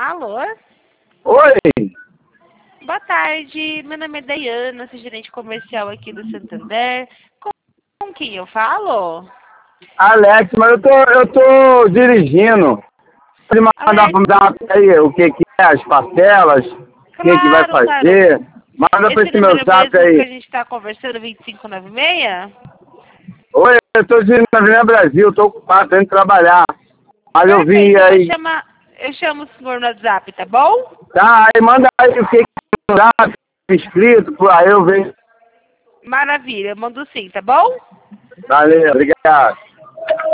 Alô? Oi, Boa tarde, meu nome é Dayana, sou gerente comercial aqui do Santander. Com quem eu falo? Alex, mas eu tô dirigindo. Pode mandar Alex, para me dar aí o que é, as parcelas, o que vai claro, claro. fazer. Manda para Esse esse meu número zap mesmo que aí. a gente está conversando, 2596? Oi, eu tô dirigindo na Avenida Brasil, tô ocupado, tô indo trabalhar. Mas eu vim Perfeito, aí. eu chamo o senhor no WhatsApp, tá bom? Tá, aí manda aí o que é no zap, escrito, por aí eu venho. Maravilha, eu mando sim, tá bom? Valeu, obrigado.